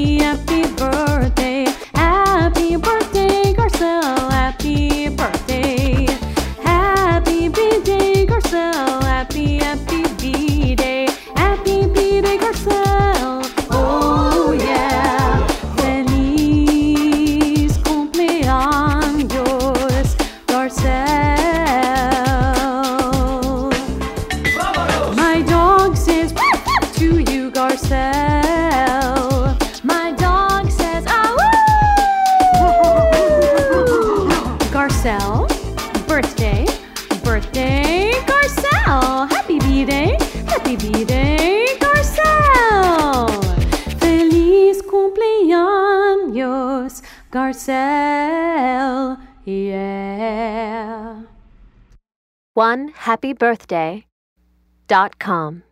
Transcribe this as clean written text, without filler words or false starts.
happy, happy birthday. Happy birthday, Garcelle. Happy birthday. Happy B-Day, Garcelle. Happy, happy B-Day. Happy B-Day, Garcelle. Oh yeah. Feliz cumpleaños, Garcelle. My dog says to you, Garcelle. My dog says Garcelle, birthday, birthday, Garcelle. Happy B-Day, Garcelle. Feliz cumpleaños, Garcelle. Yeah. OneHappyBirthday.com